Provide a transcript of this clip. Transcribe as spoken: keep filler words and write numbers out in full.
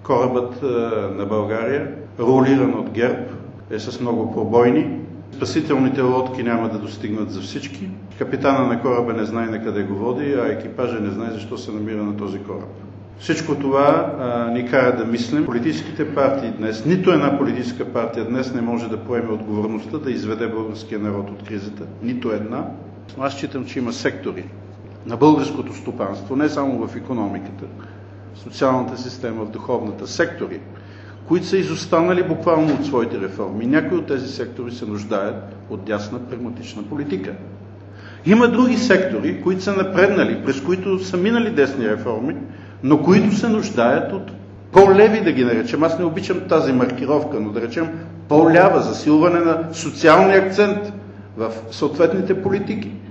Корабът на България, ролиран от ГЕРБ, е с много пробойни. Спасителните лодки няма да достигнат за всички. Капитана на кораба не знае на къде го води, а екипажа не знае защо се намира на този кораб. Всичко това а, ни кара да мислим. Политическите партии днес, нито една политическа партия днес не може да поеме отговорността да изведе българския народ от кризата. Нито една. Аз считам, че има сектори на българското стопанство, не само в икономиката, в социалната система, в духовната, сектори, които са изостанали буквално от своите реформи. Някои от тези сектори се нуждаят от дясна прагматична политика. Има други сектори, които са напреднали, през които са минали десни реформи, но които се нуждаят от по-леви, да ги наречем. Аз не обичам тази маркировка, но да речем по-лява, засилване на социалния акцент в съответните политики.